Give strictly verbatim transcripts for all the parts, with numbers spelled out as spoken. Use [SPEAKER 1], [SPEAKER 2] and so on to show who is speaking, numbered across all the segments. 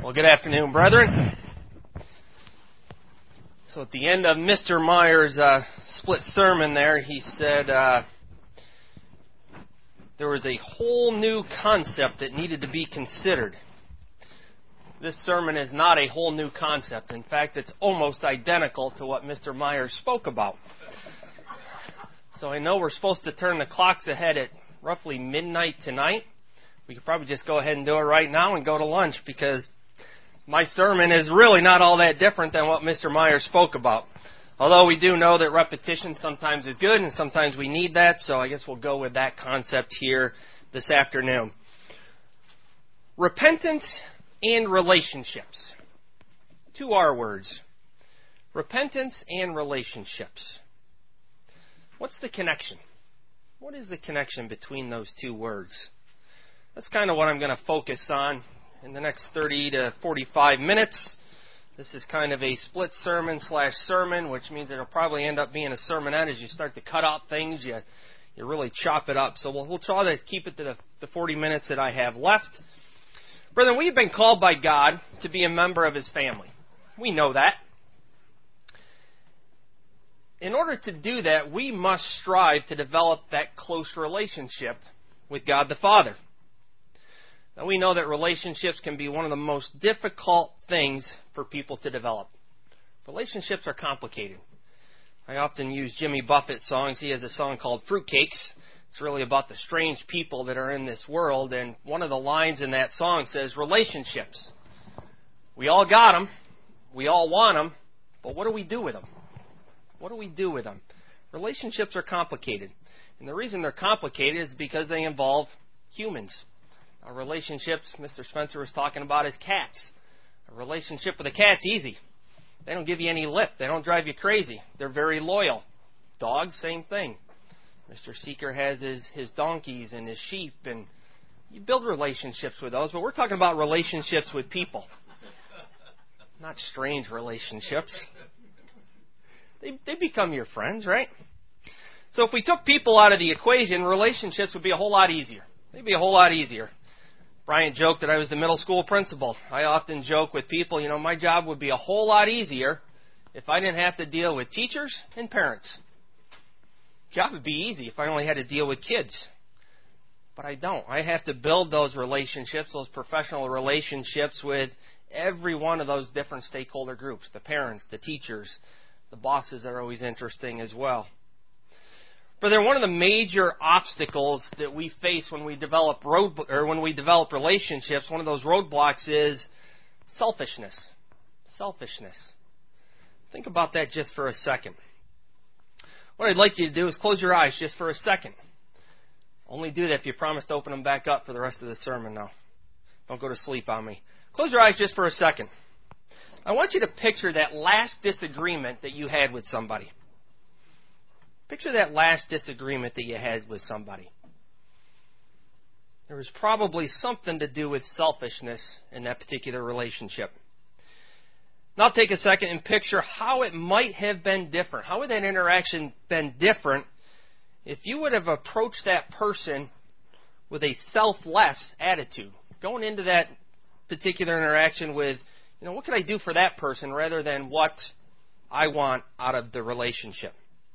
[SPEAKER 1] Well, good afternoon, brethren. So at the end of Mister Meyer's uh, split sermon there, he said uh, there was a whole new concept that needed to be considered. This sermon is not a whole new concept. In fact, it's almost identical to what Mister Meyer spoke about. So I know we're supposed to turn the clocks ahead at roughly midnight tonight. We could probably just go ahead and do it right now and go to lunch, because my sermon is really not all that different than what Mister Meyer spoke about. Although we do know that repetition sometimes is good and sometimes we need that, so I guess we'll go with that concept here this afternoon. Repentance and relationships. Two R words. Repentance and relationships. What's the connection? What is the connection between those two words? That's kind of what I'm going to focus on in the next thirty to forty-five minutes. This is kind of a split sermon slash sermon, which means it'll probably end up being a sermonette. As you start to cut out things, you you really chop it up. So we'll, we'll try to keep it to the, the forty minutes that I have left. Brethren, we've been called by God to be a member of His family. We know that. In order to do that, we must strive to develop that close relationship with God the Father. Now, we know that relationships can be one of the most difficult things for people to develop. Relationships are complicated. I often use Jimmy Buffett songs. He has a song called Fruitcakes. It's really about the strange people that are in this world. And one of the lines in that song says, relationships. We all got them. We all want them. But what do we do with them? What do we do with them? Relationships are complicated. And the reason they're complicated is because they involve humans. Our relationships, Mister Spencer was talking about, is cats. A relationship with a cat's easy. They don't give you any lip. They don't drive you crazy. They're very loyal. Dogs, same thing. Mister Seeker has his, his donkeys and his sheep, and you build relationships with those, but we're talking about relationships with people. Not strange relationships. They, they become your friends, right? So if we took people out of the equation, relationships would be a whole lot easier. They'd be a whole lot easier. Brian joked that I was the middle school principal. I often joke with people, you know, my job would be a whole lot easier if I didn't have to deal with teachers and parents. Job would be easy if I only had to deal with kids. But I don't. I have to build those relationships, those professional relationships with every one of those different stakeholder groups, the parents, the teachers, the bosses are always interesting as well. But they're one of the major obstacles that we face when we develop road or when we develop relationships. One of those roadblocks is selfishness. Selfishness. Think about that just for a second. What I'd like you to do is close your eyes just for a second. Only do that if you promise to open them back up for the rest of the sermon now. Don't go to sleep on me. Close your eyes just for a second. I want you to picture that last disagreement that you had with somebody. Picture that last disagreement that you had with somebody. There was probably something to do with selfishness in that particular relationship. Now take a second and picture how it might have been different. How would that interaction been different if you would have approached that person with a selfless attitude, going into that particular interaction with, you know, what can I do for that person rather than what I want out of the relationship?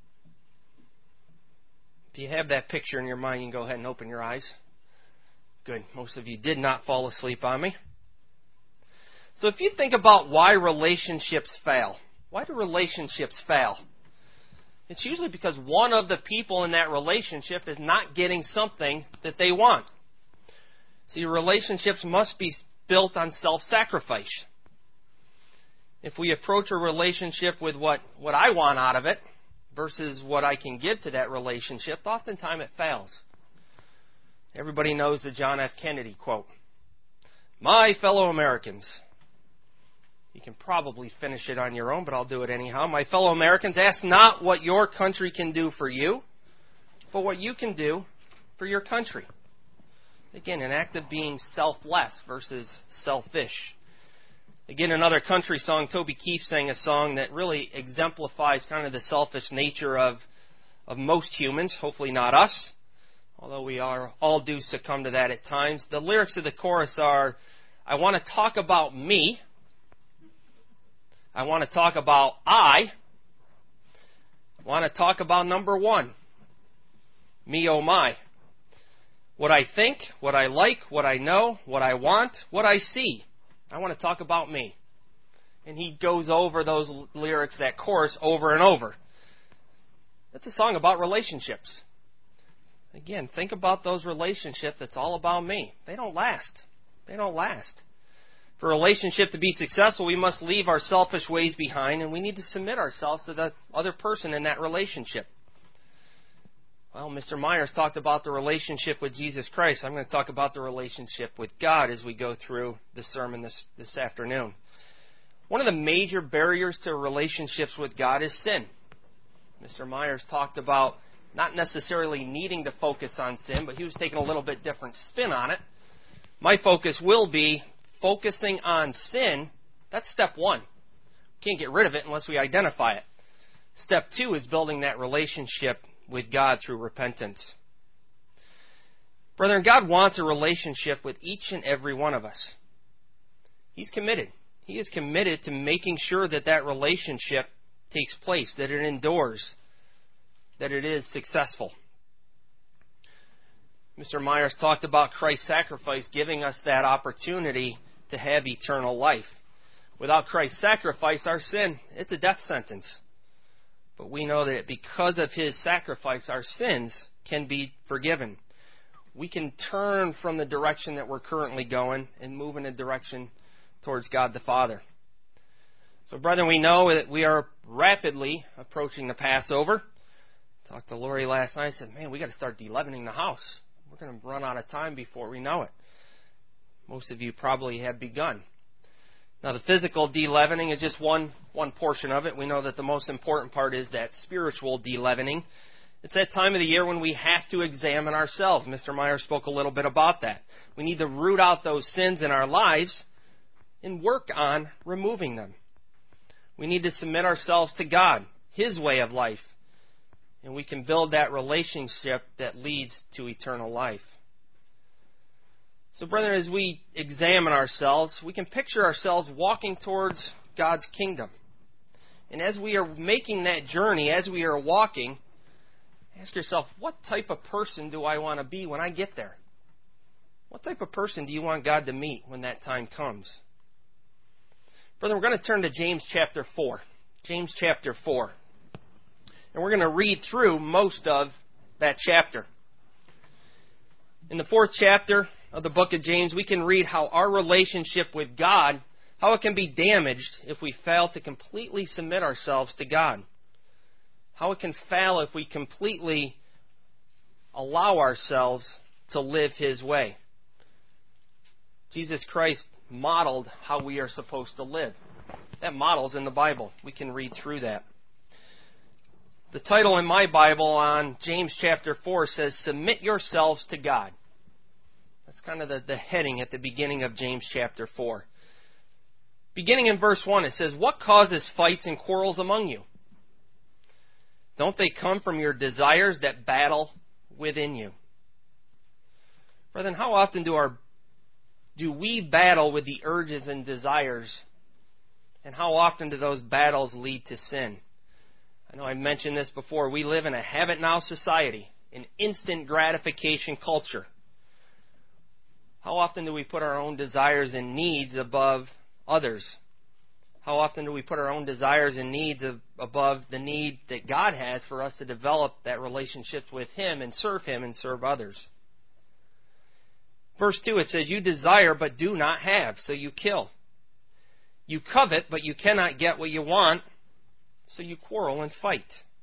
[SPEAKER 1] If you have that picture in your mind, you can go ahead and open your eyes. Good. Most of you did not fall asleep on me. So if you think about why relationships fail, why do relationships fail? It's usually because one of the people in that relationship is not getting something that they want. See, relationships must be built on self-sacrifice. If we approach a relationship with what, what I want out of it, versus what I can give to that relationship, oftentimes it fails. Everybody knows the John F. Kennedy quote. My fellow Americans. You can probably finish it on your own, but I'll do it anyhow. My fellow Americans, ask not what your country can do for you, but what you can do for your country. Again, an act of being selfless versus selfish. Again, another country song, Toby Keith sang a song that really exemplifies kind of the selfish nature of, of most humans, hopefully not us, although we are all do succumb to that at times. The lyrics of the chorus are, I want to talk about me. I want to talk about I. I want to talk about number one. Me, oh my. What I think, what I like, what I know, what I want, what I see. I want to talk about me. And he goes over those lyrics, that chorus, over and over. That's a song about relationships. Again, think about those relationships that's all about me. They don't last. They don't last. For a relationship to be successful, we must leave our selfish ways behind, and we need to submit ourselves to the other person in that relationship. Well, Mister Myers talked about the relationship with Jesus Christ. I'm going to talk about the relationship with God as we go through the sermon this, this afternoon. One of the major barriers to relationships with God is sin. Mister Myers talked about not necessarily needing to focus on sin, but he was taking a little bit different spin on it. My focus will be focusing on sin. That's step one. Can't get rid of it unless we identify it. Step two is building that relationship with God through repentance. Brethren, God wants a relationship with each and every one of us. He's committed. He is committed to making sure that that relationship takes place, that it endures, that it is successful. Mister Myers talked about Christ's sacrifice giving us that opportunity to have eternal life. Without Christ's sacrifice, our sin, it's a death sentence. But we know that because of His sacrifice, our sins can be forgiven. We can turn from the direction that we're currently going and move in a direction towards God the Father. So, brethren, we know that we are rapidly approaching the Passover. Talked to Lori last night. I said, man, we got to start de-leavening the house. We're going to run out of time before we know it. Most of you probably have begun. Now, the physical de-leavening is just one, one portion of it. We know that the most important part is that spiritual de-leavening. It's that time of the year when we have to examine ourselves. Mister Myers spoke a little bit about that. We need to root out those sins in our lives and work on removing them. We need to submit ourselves to God, His way of life, and we can build that relationship that leads to eternal life. So, brethren, as we examine ourselves, we can picture ourselves walking towards God's kingdom. And as we are making that journey, as we are walking, ask yourself, what type of person do I want to be when I get there? What type of person do you want God to meet when that time comes? Brethren, we're going to turn to James chapter four. James chapter four. And we're going to read through most of that chapter. In the fourth chapter of the book of James, we can read how our relationship with God, how it can be damaged if we fail to completely submit ourselves to God. How it can fail if we completely allow ourselves to live His way. Jesus Christ modeled how we are supposed to live. That model's in the Bible. We can read through that. The title in my Bible on James chapter four says, Submit Yourselves to God. That's kind of the, the heading at the beginning of James chapter four. Beginning in verse one, it says, What causes fights and quarrels among you? Don't they come from your desires that battle within you? Brethren, how often do our do we battle with the urges and desires? And how often do those battles lead to sin? I know I mentioned this before. We live in a have-it-now society, an instant gratification culture. How often do we put our own desires and needs above others? How often do we put our own desires and needs of, above the need that God has for us to develop that relationship with Him and serve Him and serve others? Verse two, it says, You desire but do not have, so you kill. You covet, but you cannot get what you want, so you quarrel and fight.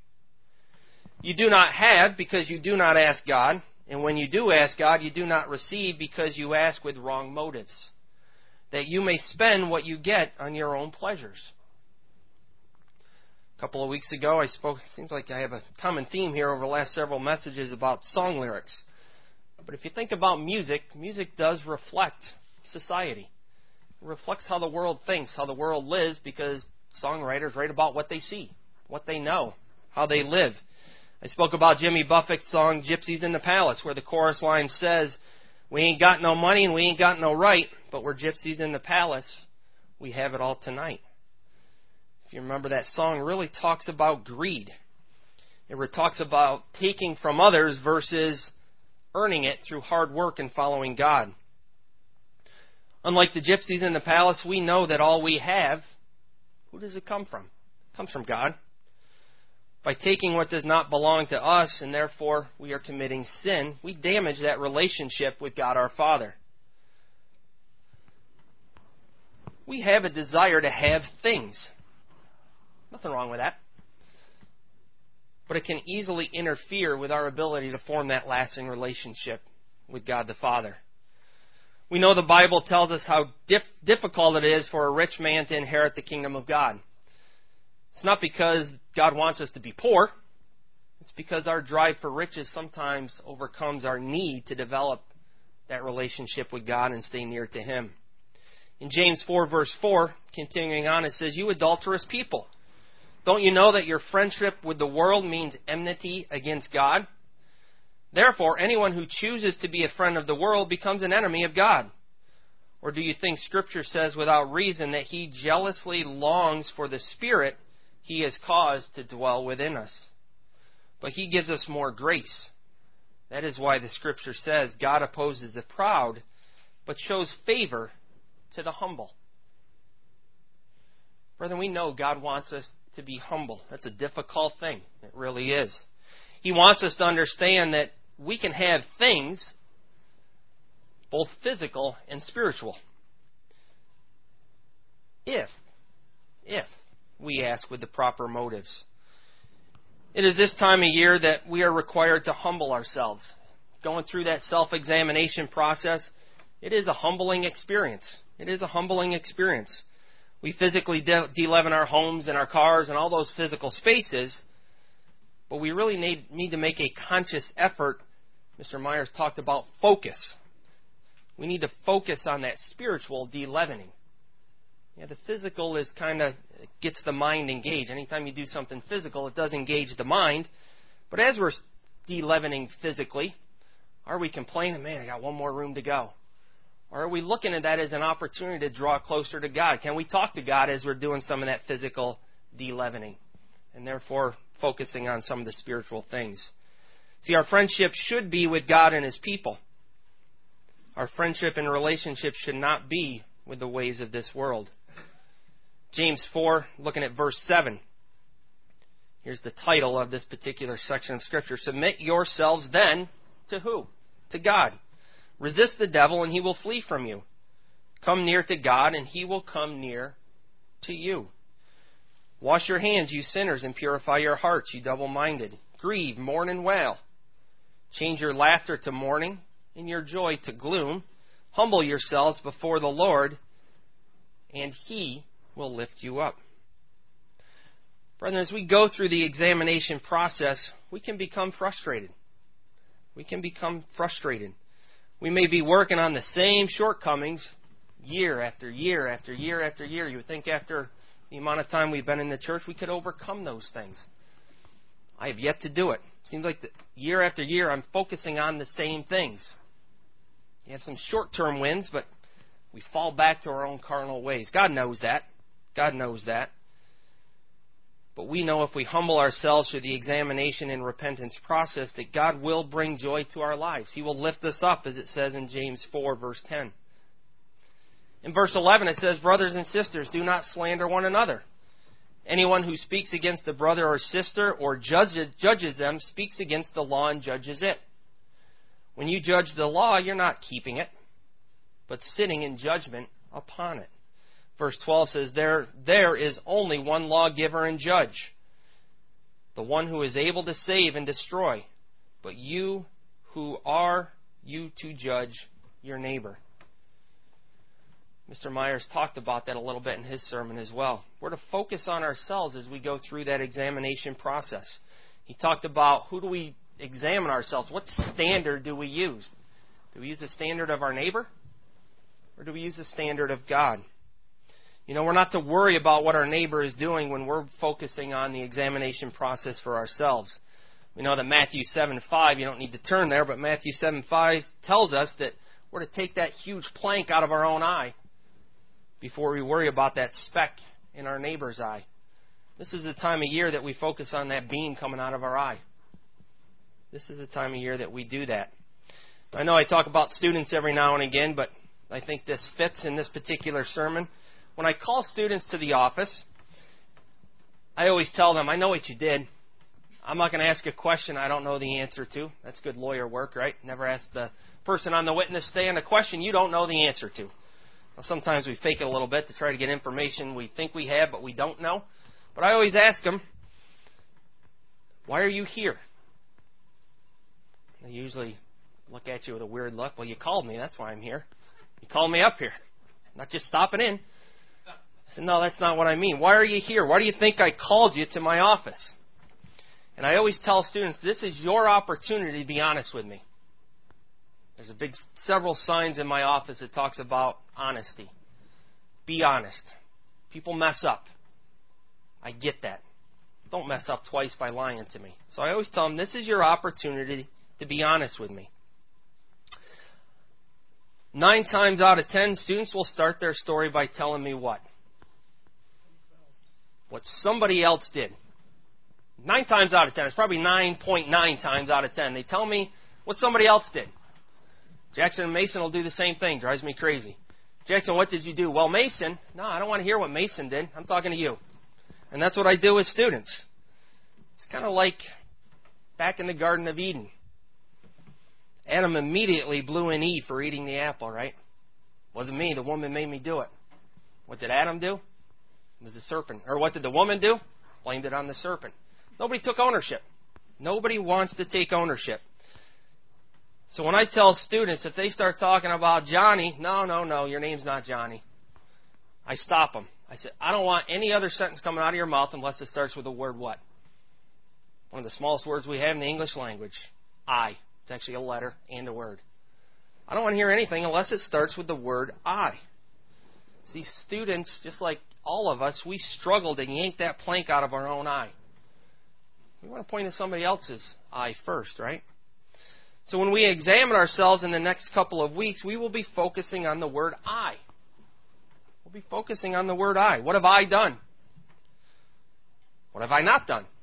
[SPEAKER 1] You do not have because you do not ask God, and when you do ask God, you do not receive because you ask with wrong motives, that you may spend what you get on your own pleasures. A couple of weeks ago, I spoke, it seems like I have a common theme here over the last several messages about song lyrics. But if you think about music, music does reflect society. It reflects how the world thinks, how the world lives, because songwriters write about what they see, what they know, how they live. I spoke about Jimmy Buffett's song, Gypsies in the Palace, where the chorus line says, We ain't got no money and we ain't got no right, but we're gypsies in the palace. We have it all tonight. If you remember, that song really talks about greed. It talks about taking from others versus earning it through hard work and following God. Unlike the gypsies in the palace, we know that all we have, who does it come from? It comes from God. By taking what does not belong to us, and therefore we are committing sin, we damage that relationship with God our Father. We have a desire to have things. Nothing wrong with that. But it can easily interfere with our ability to form that lasting relationship with God the Father. We know the Bible tells us how dif- difficult it is for a rich man to inherit the kingdom of God. It's not because God wants us to be poor. It's because our drive for riches sometimes overcomes our need to develop that relationship with God and stay near to Him. In James four, verse four, continuing on, it says, "You adulterous people, don't you know that your friendship with the world means enmity against God? Therefore, anyone who chooses to be a friend of the world becomes an enemy of God. Or do you think Scripture says without reason that He jealously longs for the Spirit He has caused to dwell within us? But He gives us more grace. That is why the Scripture says God opposes the proud, but shows favor to the humble." Brethren, we know God wants us to be humble. That's a difficult thing. It really is. He wants us to understand that we can have things, both physical and spiritual, if, if we ask with the proper motives. It is this time of year that we are required to humble ourselves. Going through that self-examination process, it is a humbling experience. It is a humbling experience. We physically de- de-leaven our homes and our cars and all those physical spaces, but we really need, need to make a conscious effort. Mister Myers talked about focus. We need to focus on that spiritual de-leavening. Yeah, the physical is kind of gets the mind engaged. Anytime you do something physical, it does engage the mind. But as we're de-leavening physically, are we complaining, man, I got one more room to go? Or are we looking at that as an opportunity to draw closer to God? Can we talk to God as we're doing some of that physical de-leavening? And therefore, focusing on some of the spiritual things. See, our friendship should be with God and His people. Our friendship and relationship should not be with the ways of this world. James four, looking at verse seven. Here's the title of this particular section of Scripture. "Submit yourselves then to who? To God. Resist the devil and he will flee from you. Come near to God and He will come near to you. Wash your hands, you sinners, and purify your hearts, you double-minded. Grieve, mourn, and wail. Change your laughter to mourning and your joy to gloom. Humble yourselves before the Lord, and He will lift you up." Brethren, as we go through the examination process, we can become frustrated. We can become frustrated. We may be working on the same shortcomings year after year after year after year. You would think after the amount of time we've been in the church, we could overcome those things. I have yet to do it. Seems like the, year after year, I'm focusing on the same things. You have some short-term wins, but we fall back to our own carnal ways. God knows that. God knows that. But we know if we humble ourselves through the examination and repentance process, that God will bring joy to our lives. He will lift us up, as it says in James four, verse ten. In verse eleven, it says, "Brothers and sisters, do not slander one another. Anyone who speaks against a brother or sister or judges, judges them speaks against the law and judges it. When you judge the law, you're not keeping it, but sitting in judgment upon it." Verse twelve says, there, there is only one lawgiver and judge, the one who is able to save and destroy. But you, who are you to judge your neighbor? Mister Myers talked about that a little bit in his sermon as well. We're to focus on ourselves as we go through that examination process. He talked about, who do we examine ourselves? What standard do we use? Do we use the standard of our neighbor? Or do we use the standard of God? You know, we're not to worry about what our neighbor is doing when we're focusing on the examination process for ourselves. We know that Matthew seven five, you don't need to turn there, but Matthew seven five tells us that We're to take that huge plank out of our own eye before we worry about that speck in our neighbor's eye. This is the time of year that we focus on that beam coming out of our eye. This is the time of year that we do that. I know I talk about students every now and again, but I think this fits in this particular sermon. When I call students to the office, I always tell them, I know what you did. I'm not going to ask a question I don't know the answer to. That's good lawyer work, right? Never ask the person on the witness stand a question you don't know the answer to. Well, sometimes we fake it a little bit to try to get information we think we have, but we don't know. But I always ask them, why are you here? They usually look at you with a weird look. Well, you called me. That's why I'm here. You called me up here. I'm not just stopping in. I said, no, that's not what I mean. Why are you here? Why do you think I called you to my office? And I always tell students, this is your opportunity to be honest with me. There's a big, several signs in my office that talks about honesty. Be honest. People mess up. I get that. Don't mess up twice by lying to me. So I always tell them, this is your opportunity to be honest with me. Nine times out of ten, students will start their story by telling me what? What somebody else did. Nine times out of ten. It's probably nine point nine times out of ten. They tell me what somebody else did. Jackson and Mason will do the same thing. Drives me crazy. Jackson, what did you do? Well, Mason. No, I don't want to hear what Mason did. I'm talking to you. And that's what I do with students. It's kind of like back in the Garden of Eden. Adam immediately blew in Eve for eating the apple, right? Wasn't me. The woman made me do it. What did Adam do? It was the serpent. Or what did the woman do? Blamed it on the serpent. Nobody took ownership. Nobody wants to take ownership. So when I tell students, if they start talking about Johnny, no, no, no, your name's not Johnny. I stop them. I said, I don't want any other sentence coming out of your mouth unless it starts with the word what? One of the smallest words we have in the English language. I. It's actually a letter and a word. I don't want to hear anything unless it starts with the word I. See, students, just like all of us, we struggle to yank that plank out of our own eye. We want to point to somebody else's eye first, right? So when we examine ourselves in the next couple of weeks, we will be focusing on the word I. We'll be focusing on the word I. What have I done? What have I not done?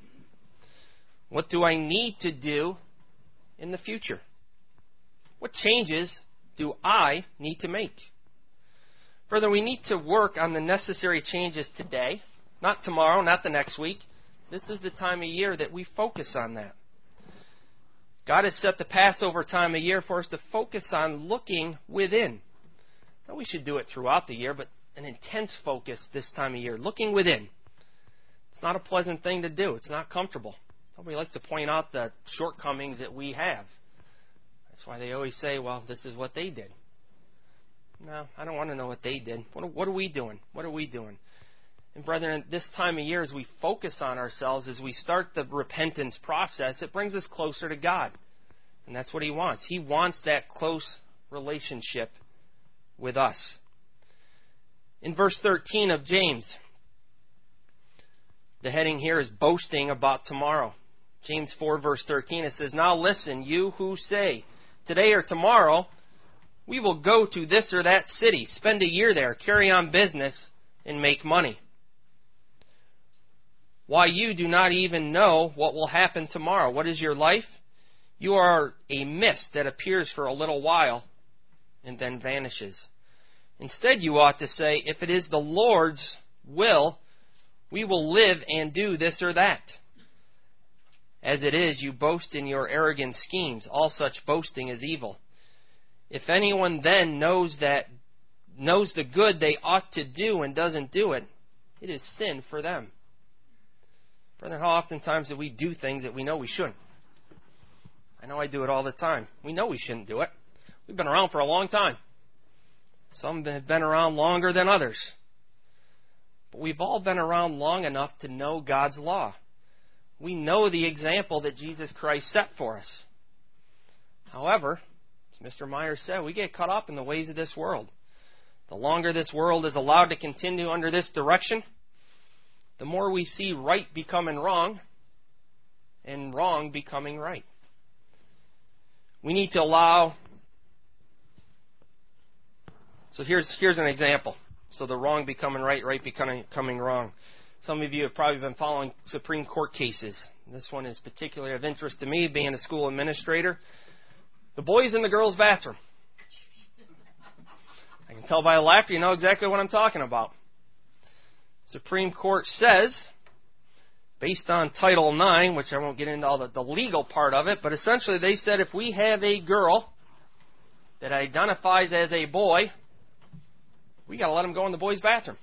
[SPEAKER 1] What do I need to do in the future? What changes do I need to make? Further, we need to work on the necessary changes today, not tomorrow, not the next week. This is the time of year that we focus on that. God has set the Passover time of year for us to focus on looking within. Now, we should do it throughout the year, but an intense focus this time of year, looking within. It's not a pleasant thing to do. It's not comfortable. Nobody likes to point out the shortcomings that we have. That's why they always say, well, this is what they did. No, I don't want to know what they did. What are, what are we doing? What are we doing? And brethren, this time of year, as we focus on ourselves, as we start the repentance process, it brings us closer to God. And that's what He wants. He wants that close relationship with us. In verse thirteen of James, the heading here is boasting about tomorrow. James four, verse thirteen, it says, now listen, you who say, today or tomorrow, we will go to this or that city, spend a year there, carry on business, and make money. Why, you do not even know what will happen tomorrow. What is your life? You are a mist that appears for a little while and then vanishes. Instead, you ought to say, if it is the Lord's will, we will live and do this or that. As it is, you boast in your arrogant schemes. All such boasting is evil. If anyone then knows that knows the good they ought to do and doesn't do it, it is sin for them. Brother, how oftentimes do we do things that we know we shouldn't? I know I do it all the time. We know we shouldn't do it. We've been around for a long time. Some have been around longer than others. But we've all been around long enough to know God's law. We know the example that Jesus Christ set for us. However, as Mister Myers said, we get caught up in the ways of this world. The longer this world is allowed to continue under this direction, the more we see right becoming wrong and wrong becoming right. We need to allow So here's here's an example. So the wrong becoming right, right becoming, becoming wrong. Some of you have probably been following Supreme Court cases. This one is particularly of interest to me, being a school administrator. The boys in the girls' bathroom. I can tell by the laughter you know exactly what I'm talking about. Supreme Court says, based on Title nine, which I won't get into all the, the legal part of it, but essentially they said if we have a girl that identifies as a boy, we got to let him go in the boys' bathroom.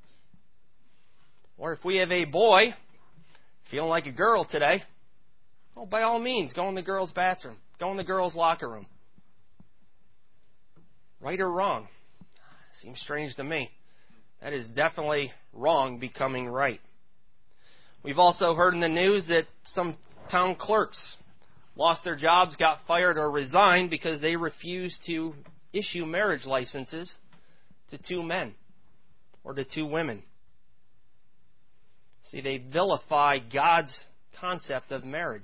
[SPEAKER 1] Or if we have a boy feeling like a girl today, well, by all means, go in the girls' bathroom. Go in the girls' locker room. Right or wrong? Seems strange to me. That is definitely wrong becoming right. We've also heard in the news that some town clerks lost their jobs, got fired, or resigned because they refused to issue marriage licenses to two men or to two women. See, they vilify God's concept of marriage.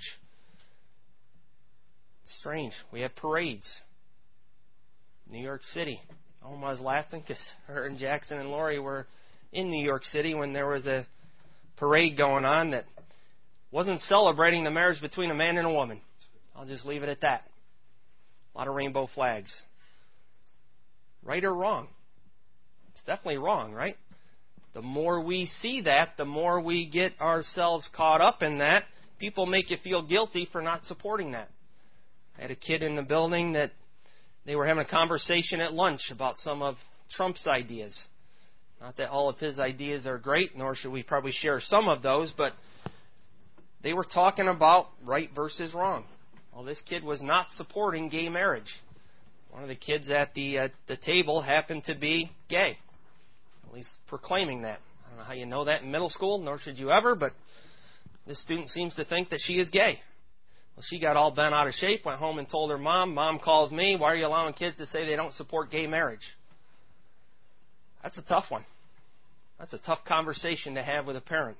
[SPEAKER 1] Strange. We have parades. New York City. Oh, I was laughing because her and Jackson and Lori were in New York City when there was a parade going on that wasn't celebrating the marriage between a man and a woman. I'll just leave it at that. A lot of rainbow flags. Right or wrong? It's definitely wrong, right? The more we see that, the more we get ourselves caught up in that. People make you feel guilty for not supporting that. I had a kid in the building that they were having a conversation at lunch about some of Trump's ideas. Not that all of his ideas are great, nor should we probably share some of those, but they were talking about right versus wrong. Well, this kid was not supporting gay marriage. One of the kids at the uh, the table happened to be gay, at least proclaiming that. I don't know how you know that in middle school, nor should you ever, but this student seems to think that she is gay. Well, she got all bent out of shape, went home and told her mom. Mom calls me, why are you allowing kids to say they don't support gay marriage? That's a tough one. That's a tough conversation to have with a parent.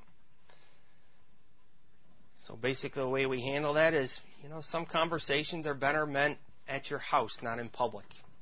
[SPEAKER 1] So basically the way we handle that is, you know, some conversations are better meant at your house, not in public.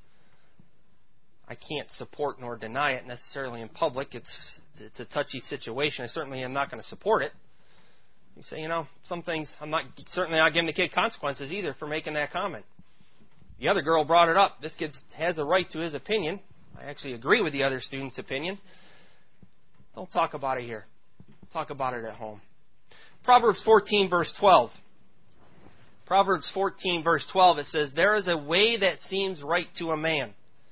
[SPEAKER 1] I can't support nor deny it necessarily in public. It's it's a touchy situation. I certainly am not going to support it. You say, you know, some things, I'm not certainly not giving the kid consequences either for making that comment. The other girl brought it up. This kid has a right to his opinion. I actually agree with the other student's opinion. Don't talk about it here. Talk about it at home. Proverbs fourteen, verse twelve. Proverbs fourteen, verse twelve, it says, there is a way that seems right to a man.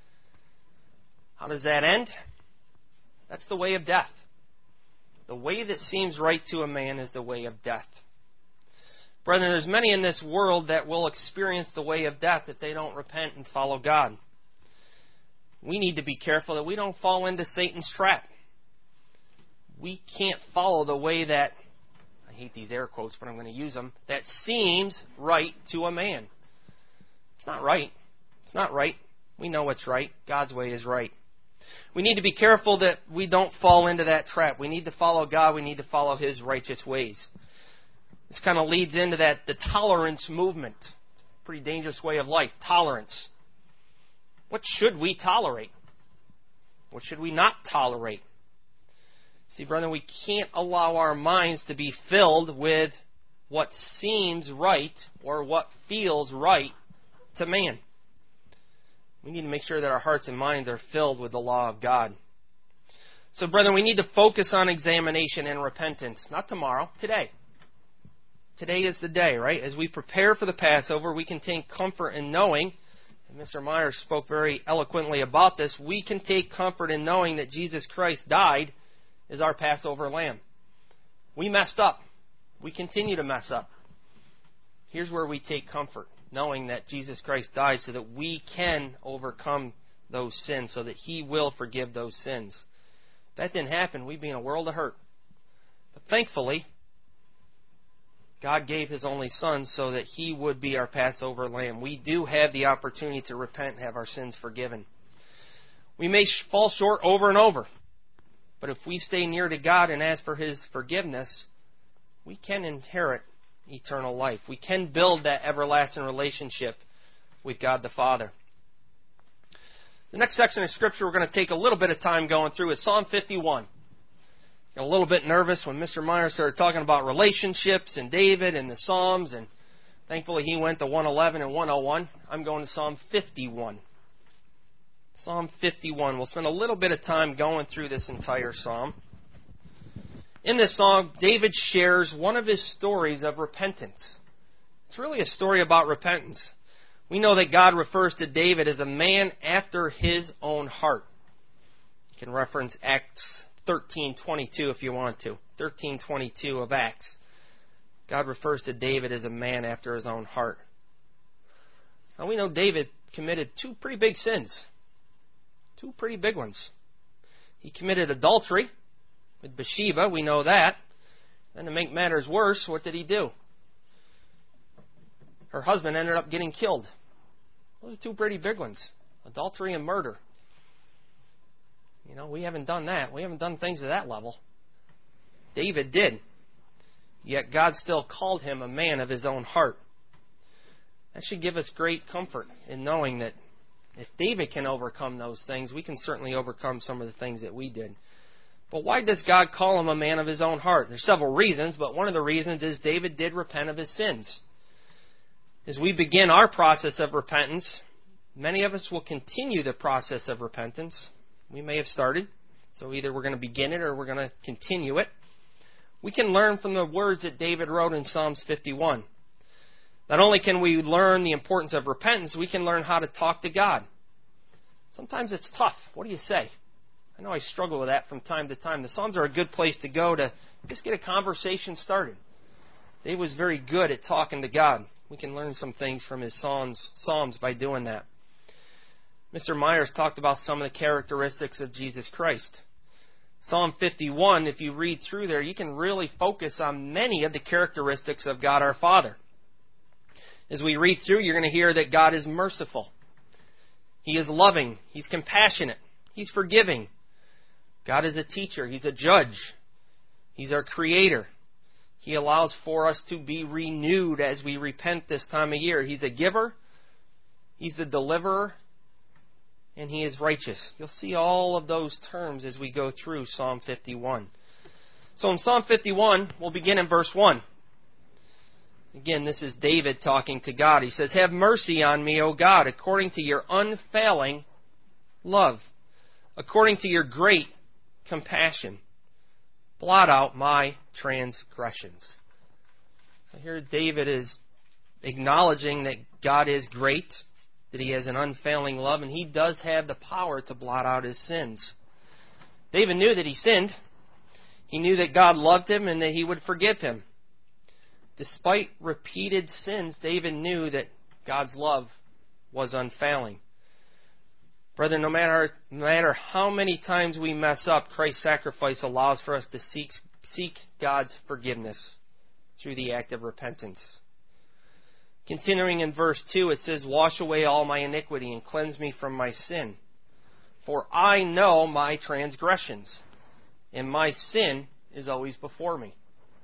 [SPEAKER 1] How does that end? That's the way of death. The way that seems right to a man is the way of death. Brethren, there's many in this world that will experience the way of death if they don't repent and follow God. We need to be careful that we don't fall into Satan's trap. We can't follow the way that, I hate these air quotes, but I'm going to use them, that seems right to a man. It's not right. It's not right. We know what's right. God's way is right. We need to be careful that we don't fall into that trap. We need to follow God. We need to follow His righteous ways. This kind of leads into that the tolerance movement. It's a pretty dangerous way of life. Tolerance. What should we tolerate? What should we not tolerate? See, brother, we can't allow our minds to be filled with what seems right or what feels right to man. We need to make sure that our hearts and minds are filled with the law of God. So, brethren, we need to focus on examination and repentance. Not tomorrow, today. Today is the day, right? As we prepare for the Passover, we can take comfort in knowing, and Mister Myers spoke very eloquently about this, we can take comfort in knowing that Jesus Christ died as our Passover lamb. We messed up. We continue to mess up. Here's where we take comfort, knowing that Jesus Christ died so that we can overcome those sins, so that He will forgive those sins. If that didn't happen, we'd be in a world of hurt. But thankfully, God gave His only Son so that He would be our Passover lamb. We do have the opportunity to repent and have our sins forgiven. We may fall short over and over, but if we stay near to God and ask for His forgiveness, we can inherit eternal life. We can build that everlasting relationship with God the Father. The next section of Scripture we're going to take a little bit of time going through is Psalm fifty-one. Got a little bit nervous when Mister Meyer started talking about relationships and David and the Psalms, and thankfully he went to one eleven and one oh one. I'm going to Psalm fifty-one. Psalm fifty-one. We'll spend a little bit of time going through this entire psalm. In this psalm, David shares one of his stories of repentance. It's really a story about repentance. We know that God refers to David as a man after his own heart. You can reference Acts thirteen twenty-two if you want to. thirteen twenty-two of Acts. God refers to David as a man after his own heart. Now we know David committed two pretty big sins. Two pretty big ones. He committed adultery with Bathsheba, we know that. And to make matters worse, what did he do? Her husband ended up getting killed. Those are two pretty big ones. Adultery and murder. You know, we haven't done that. We haven't done things to that level. David did. Yet God still called him a man of his own heart. That should give us great comfort in knowing that if David can overcome those things, we can certainly overcome some of the things that we did. But why does God call him a man of his own heart? There's several reasons, but one of the reasons is David did repent of his sins. As we begin our process of repentance, many of us will continue the process of repentance. We may have started, so either we're going to begin it or we're going to continue it. We can learn from the words that David wrote in Psalms fifty-one. Not only can we learn the importance of repentance, we can learn how to talk to God. Sometimes it's tough. What do you say? I know I struggle with that from time to time. The Psalms are a good place to go to just get a conversation started. David was very good at talking to God. We can learn some things from his Psalms, Psalms by doing that. Mister Myers talked about some of the characteristics of Jesus Christ. Psalm fifty-one, if you read through there, you can really focus on many of the characteristics of God our Father. As we read through, you're going to hear that God is merciful. He is loving. He's compassionate. He's forgiving. God is a teacher. He's a judge. He's our creator. He allows for us to be renewed as we repent this time of year. He's a giver. He's the deliverer. And He is righteous. You'll see all of those terms as we go through Psalm fifty-one. So in Psalm fifty-one, we'll begin in verse one. Again, this is David talking to God. He says, "Have mercy on me, O God, according to your unfailing love, according to your great compassion. Blot out my transgressions." So here David is acknowledging that God is great, that He has an unfailing love, and He does have the power to blot out his sins. David knew that he sinned. He knew that God loved him and that He would forgive him. Despite repeated sins, David knew that God's love was unfailing. Brother, no matter, no matter how many times we mess up, Christ's sacrifice allows for us to seek, seek God's forgiveness through the act of repentance. Continuing in verse two, it says, "Wash away all my iniquity and cleanse me from my sin. For I know my transgressions, and my sin is always before me."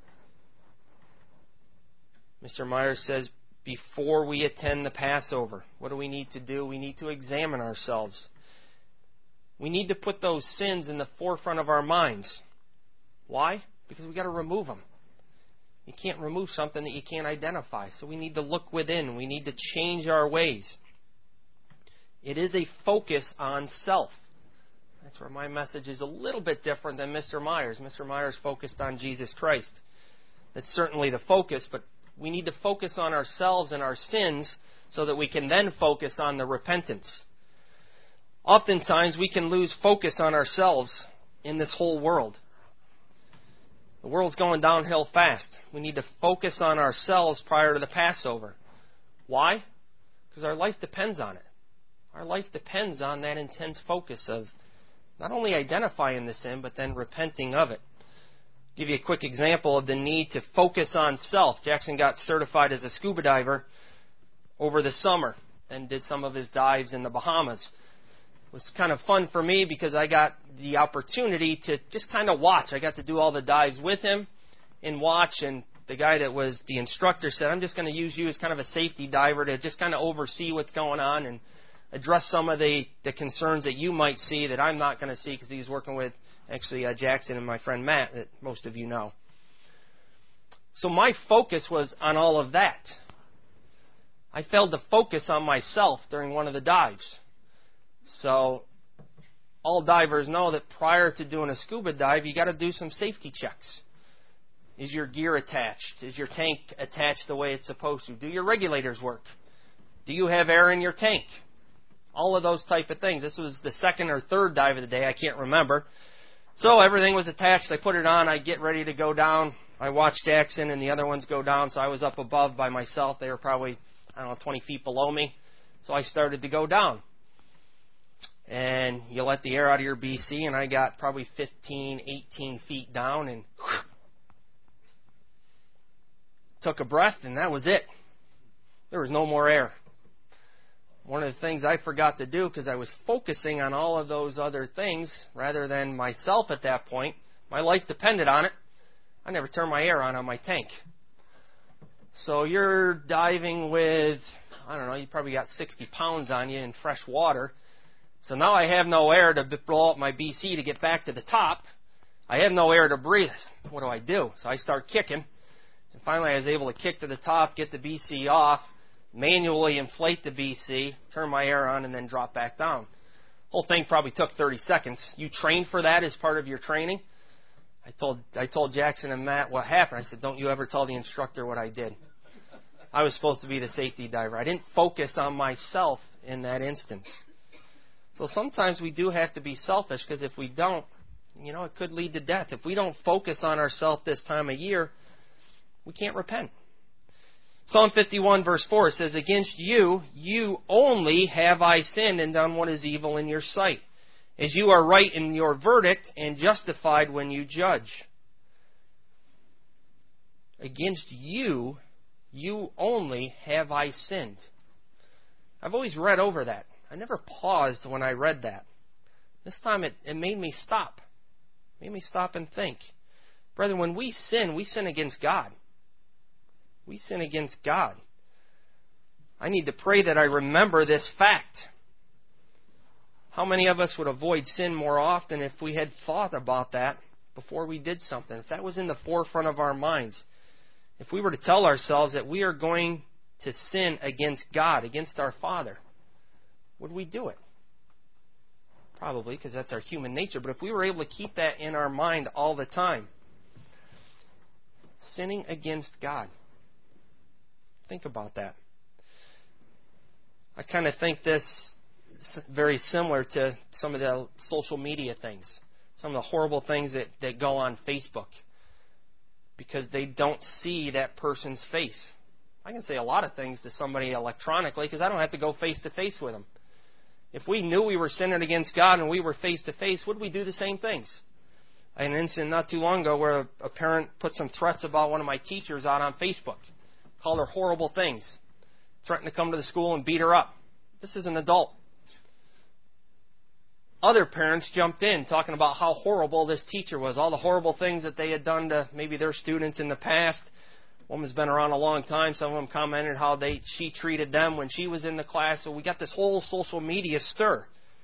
[SPEAKER 1] Mister Myers says, before we attend the Passover, what do we need to do? We need to examine ourselves. We need to put those sins in the forefront of our minds. Why? Because we've got to remove them. You can't remove something that you can't identify. So we need to look within. We need to change our ways. It is a focus on self. That's where my message is a little bit different than Mister Myers. Mister Myers focused on Jesus Christ. That's certainly the focus, but we need to focus on ourselves and our sins so that we can then focus on the repentance. Oftentimes we can lose focus on ourselves in this whole world. The world's going downhill fast. We need to focus on ourselves prior to the Passover. Why? Because our life depends on it. Our life depends on that intense focus of not only identifying the sin, but then repenting of it. Give you a quick example of the need to focus on self. Jackson got certified as a scuba diver over the summer and did some of his dives in the Bahamas. It was kind of fun for me because I got the opportunity to just kind of watch. I got to do all the dives with him and watch, and the guy that was the instructor said, "I'm just going to use you as kind of a safety diver to just kind of oversee what's going on." And address some of the, the concerns that you might see that I'm not going to see because he's working with actually uh, Jackson and my friend Matt that most of you know. So my focus was on all of that. I failed to focus on myself during one of the dives. So all divers know that prior to doing a scuba dive, you got to do some safety checks. Is your gear attached? Is your tank attached the way it's supposed to? Do your regulators work? Do you have air in your tank? All of those type of things. This was the second or third dive of the day. I can't remember. So everything was attached. I put it on. I get ready to go down. I watched Jackson and the other ones go down. So I was up above by myself. They were probably, I don't know, twenty feet below me. So I started to go down. And you let the air out of your B C, and I got probably fifteen, eighteen feet down, and whew, took a breath, and that was it. There was no more air. One of the things I forgot to do, because I was focusing on all of those other things rather than myself at that point, my life depended on it, I never turned my air on on my tank. So you're diving with, I don't know, you probably got sixty pounds on you in fresh water. So now I have no air to blow up my B C to get back to the top. I have no air to breathe. What do I do? So I start kicking. And finally I was able to kick to the top, get the B C off, manually inflate the B C, turn my air on, and then drop back down. The whole thing probably took thirty seconds. You train for that as part of your training. I told I told Jackson and Matt what happened. I said, don't you ever tell the instructor what I did. I was supposed to be the safety diver. I didn't focus on myself in that instance. So sometimes we do have to be selfish, because if we don't, you know, it could lead to death. If we don't focus on ourselves this time of year, we can't repent. Psalm fifty-one verse four says, against you, you only have I sinned and done what is evil in your sight, as you are right in your verdict and justified when you judge. Against you, you only have I sinned. I've always read over that. I never paused when I read that. This time it, it made me stop. It made me stop and think. Brethren, when we sin, we sin against God. We sin against God. I need to pray that I remember this fact. How many of us would avoid sin more often if we had thought about that before we did something? If that was in the forefront of our minds. If we were to tell ourselves that we are going to sin against God, against our Father, would we do it? Probably, because that's our human nature. But if we were able to keep that in our mind all the time, sinning against God. Think about that. I kind of think this is very similar to some of the social media things, some of the horrible things that, that go on Facebook, because they don't see that person's face. I can say a lot of things to somebody electronically because I don't have to go face to face with them. If we knew we were sinning against God and we were face to face, would we do the same things? I had an incident not too long ago where a, a parent put some threats about one of my teachers out on Facebook, called her horrible things, threatened to come to the school and beat her up. This is an adult. Other parents jumped in talking about how horrible this teacher was, all the horrible things that they had done to maybe their students in the past. Woman's been around a long time. Some of them commented how they she treated them when she was in the class. So we got this whole social media stir.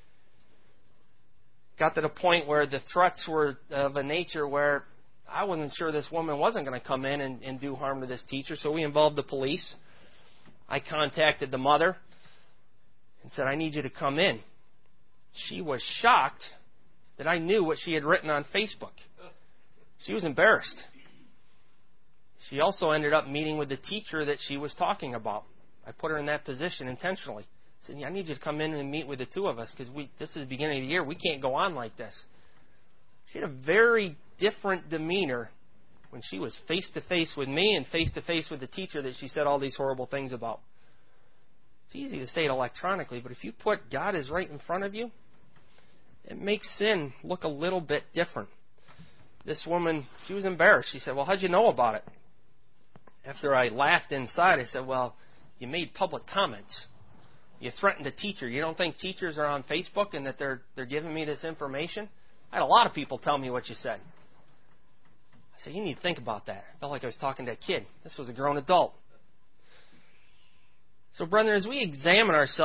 [SPEAKER 1] Got to the point where the threats were of a nature where I wasn't sure this woman wasn't going to come in and, and do harm to this teacher. So we involved the police. I contacted the mother and said, I need you to come in. She was shocked that I knew what she had written on Facebook. She was embarrassed. She also ended up meeting with the teacher that she was talking about. I put her in that position intentionally. I said, yeah, I need you to come in and meet with the two of us because we this is the beginning of the year. We can't go on like this. She had a very different demeanor when she was face-to-face with me and face-to-face with the teacher that she said all these horrible things about. It's easy to say it electronically, but if you put God is right in front of you, it makes sin look a little bit different. This woman, she was embarrassed. She said, well, how'd you know about it? After I laughed inside, I said, well, you made public comments. You threatened a teacher. You don't think teachers are on Facebook and that they're they're giving me this information? I had a lot of people tell me what you said. I said, you need to think about that. I felt like I was talking to a kid. This was a grown adult. So, brethren, as we examine ourselves,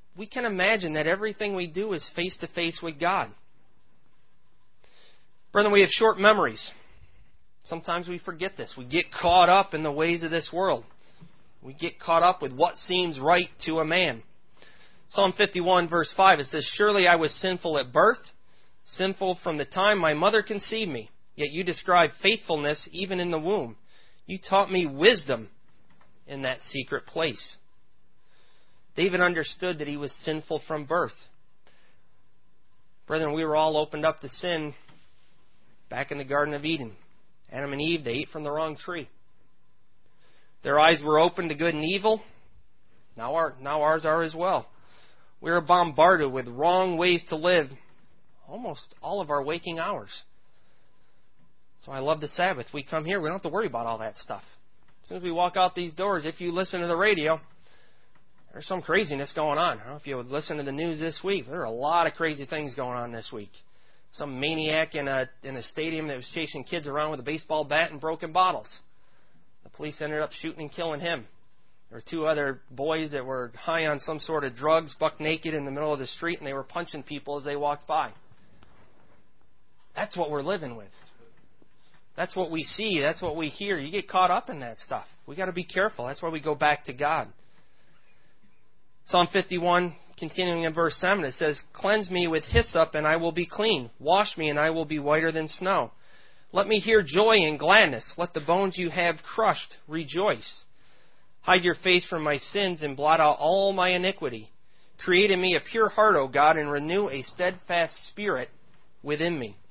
[SPEAKER 1] we can imagine that everything we do is face to face with God. Brethren, we have short memories. Sometimes we forget this. We get caught up in the ways of this world. We get caught up with what seems right to a man. Psalm fifty-one, verse five, it says, "Surely I was sinful at birth, sinful from the time my mother conceived me. Yet you describe faithfulness even in the womb. You taught me wisdom in that secret place." David understood that he was sinful from birth. Brethren, we were all opened up to sin back in the Garden of Eden. Adam and Eve, they ate from the wrong tree. Their eyes were open to good and evil. Now, our, now ours are as well. We are bombarded with wrong ways to live almost all of our waking hours. So I love the Sabbath. We come here, we don't have to worry about all that stuff. As soon as we walk out these doors, if you listen to the radio, there's some craziness going on. I don't know if you would listen to the news this week. There are a lot of crazy things going on this week. Some maniac in a in a stadium that was chasing kids around with a baseball bat and broken bottles. The police ended up shooting and killing him. There were two other boys that were high on some sort of drugs, buck naked in the middle of the street, and they were punching people as they walked by. That's what we're living with. That's what we see. That's what we hear. You get caught up in that stuff. We got to be careful. That's why we go back to God. Psalm fifty-one, continuing in verse seven, it says, "Cleanse me with hyssop, and I will be clean. Wash me, and I will be whiter than snow. Let me hear joy and gladness. Let the bones you have crushed rejoice. Hide your face from my sins and blot out all my iniquity. Create in me a pure heart, O God, and renew a steadfast spirit within me."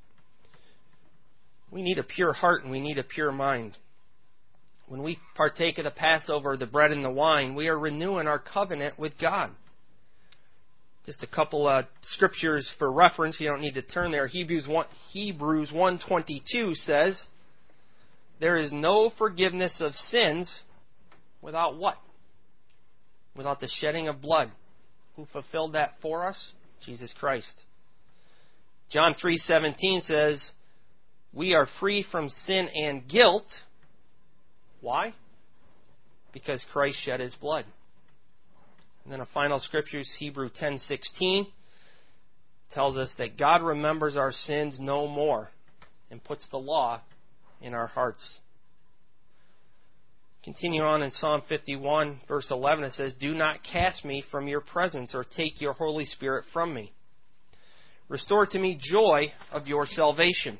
[SPEAKER 1] We need a pure heart and we need a pure mind. When we partake of the Passover, the bread and the wine, we are renewing our covenant with God. Just a couple of scriptures for reference. You don't need to turn there. Hebrews one, Hebrews one twenty-two says, "There is no forgiveness of sins without what? Without the shedding of blood." Who fulfilled that for us? Jesus Christ. John three seventeen says, "We are free from sin and guilt." Why? Because Christ shed his blood. And then a final scripture is Hebrews ten sixteen. Tells us that God remembers our sins no more and puts the law in our hearts. Continue on in Psalm fifty-one, verse eleven. It says, "Do not cast me from your presence or take your Holy Spirit from me. Restore to me joy of your salvation.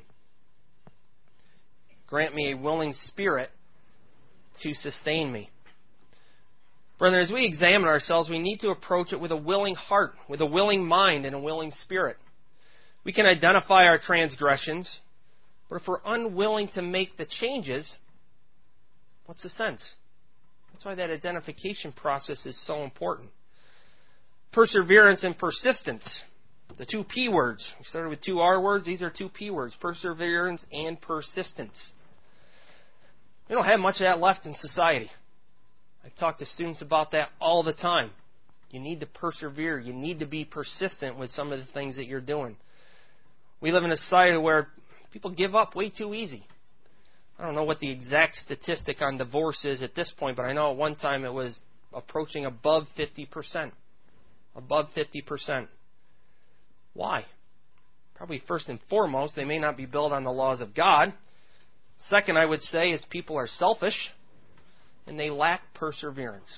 [SPEAKER 1] Grant me a willing spirit to sustain me." Brethren, as we examine ourselves, we need to approach it with a willing heart, with a willing mind, and a willing spirit. We can identify our transgressions, but if we're unwilling to make the changes, what's the sense? That's why that identification process is so important. Perseverance and persistence, the two P words. We started with two R words. These are two P words, perseverance and persistence. We don't have much of that left in society. I talk to students about that all the time. You need to persevere. You need to be persistent with some of the things that you're doing. We live in a society where people give up way too easy. I don't know what the exact statistic on divorce is at this point, but I know at one time it was approaching above fifty percent. Above fifty percent. Why? Probably first and foremost, they may not be built on the laws of God. Second, I would say, is people are selfish and they lack perseverance.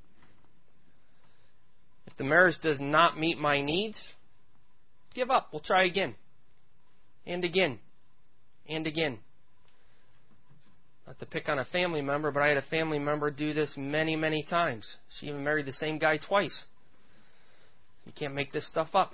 [SPEAKER 1] If the marriage does not meet my needs, give up. We'll try again. And again. And again. Not to pick on a family member, but I had a family member do this many, many times. She even married the same guy twice. You can't make this stuff up.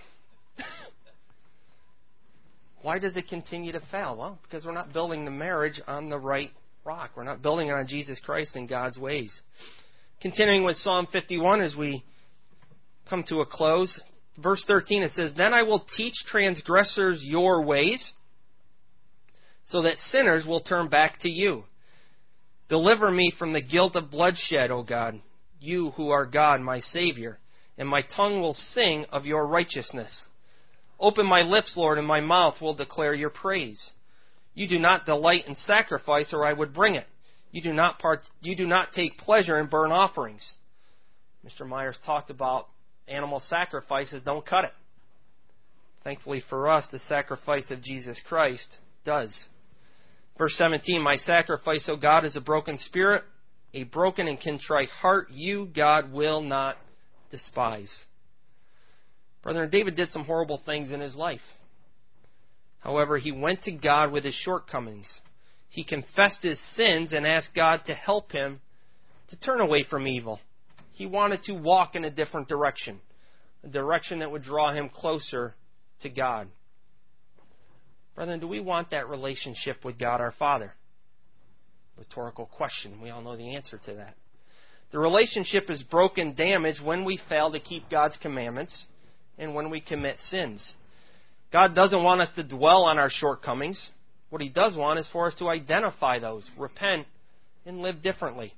[SPEAKER 1] Why does it continue to fail? Well, because we're not building the marriage on the right rock. We're not building it on Jesus Christ and God's ways. Continuing with Psalm fifty-one as we come to a close. Verse thirteen, it says, "Then I will teach transgressors your ways, so that sinners will turn back to you. Deliver me from the guilt of bloodshed, O God, you who are God, my Savior, and my tongue will sing of your righteousness. Open my lips, Lord, and my mouth will declare your praise. You do not delight in sacrifice, or I would bring it. You do not part, you do not take pleasure in burnt offerings." Mister Myers talked about animal sacrifices don't cut it. Thankfully for us, the sacrifice of Jesus Christ does. Verse seventeen, my sacrifice, O God, is a broken spirit, a broken and contrite heart, you, God, will not despise. Brethren, David did some horrible things in his life. However, he went to God with his shortcomings. He confessed his sins and asked God to help him to turn away from evil. He wanted to walk in a different direction, a direction that would draw him closer to God. Brethren, do we want that relationship with God our Father? Rhetorical question. We all know the answer to that. The relationship is broken, damaged when we fail to keep God's commandments and when we commit sins. God doesn't want us to dwell on our shortcomings. What He does want is for us to identify those, repent, and live differently.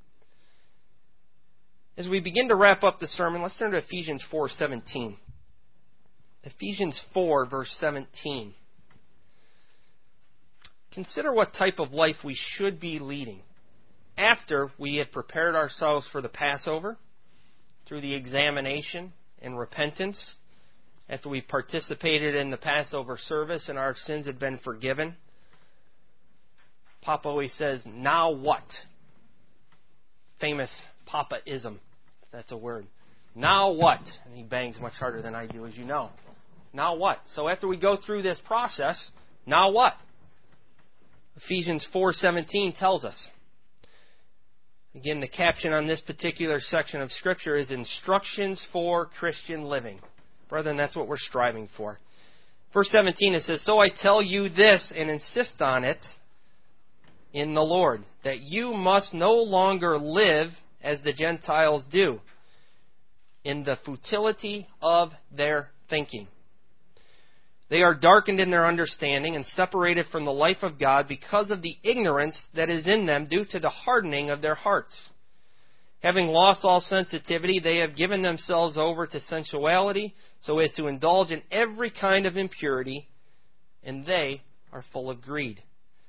[SPEAKER 1] As we begin to wrap up the sermon, let's turn to Ephesians four seventeen. Ephesians four, verse seventeen. Consider what type of life we should be leading after we have prepared ourselves for the Passover through the examination and repentance, after we participated in the Passover service and our sins had been forgiven. Papa always says, now what? Famous Papa-ism, if that's a word. Now what? And he bangs much harder than I do, as you know. Now what? So after we go through this process, now what? Ephesians four seventeen tells us. Again, the caption on this particular section of Scripture is Instructions for Christian Living. Brethren, that's what we're striving for. Verse seventeen, it says, so I tell you this and insist on it in the Lord, that you must no longer live as the Gentiles do, in the futility of their thinking. They are darkened in their understanding and separated from the life of God because of the ignorance that is in them due to the hardening of their hearts. Having lost all sensitivity, they have given themselves over to sensuality so as to indulge in every kind of impurity, and they are full of greed.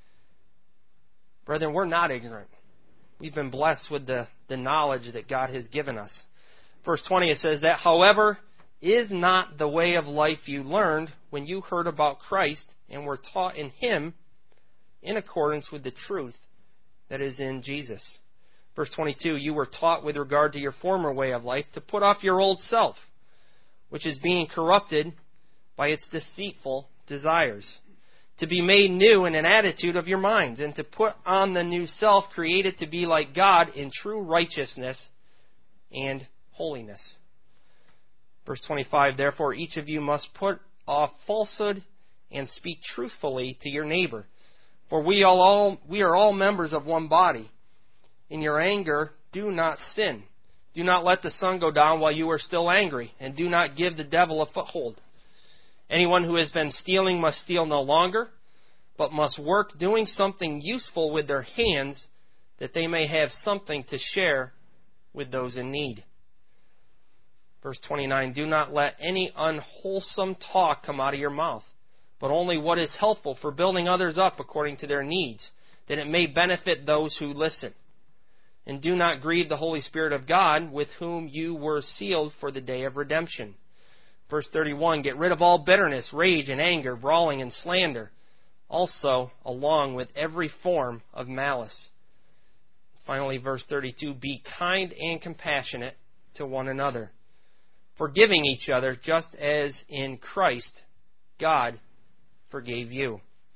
[SPEAKER 1] Brethren, we're not ignorant. We've been blessed with the, the knowledge that God has given us. Verse twenty, it says that, however, is not the way of life you learned when you heard about Christ and were taught in Him in accordance with the truth that is in Jesus. Verse twenty-two, you were taught with regard to your former way of life to put off your old self, which is being corrupted by its deceitful desires, to be made new in an attitude of your minds, and to put on the new self created to be like God in true righteousness and holiness. Verse twenty-five, therefore each of you must put off falsehood and speak truthfully to your neighbor. For we, all, all, we are all members of one body. In your anger, do not sin. Do not let the sun go down while you are still angry, and do not give the devil a foothold. Anyone who has been stealing must steal no longer, but must work doing something useful with their hands, that they may have something to share with those in need. Verse twenty-nine, do not let any unwholesome talk come out of your mouth, but only what is helpful for building others up according to their needs, that it may benefit those who listen. And do not grieve the Holy Spirit of God, with whom you were sealed for the day of redemption. Verse thirty-one, get rid of all bitterness, rage, and anger, brawling, and slander, also along with every form of malice. Finally, verse thirty-two, be kind and compassionate to one another, forgiving each other just as in Christ God forgave you.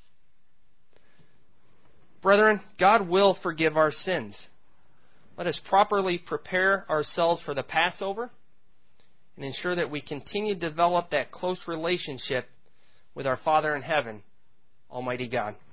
[SPEAKER 1] Brethren, God will forgive our sins. Let us properly prepare ourselves for the Passover and ensure that we continue to develop that close relationship with our Father in heaven, Almighty God.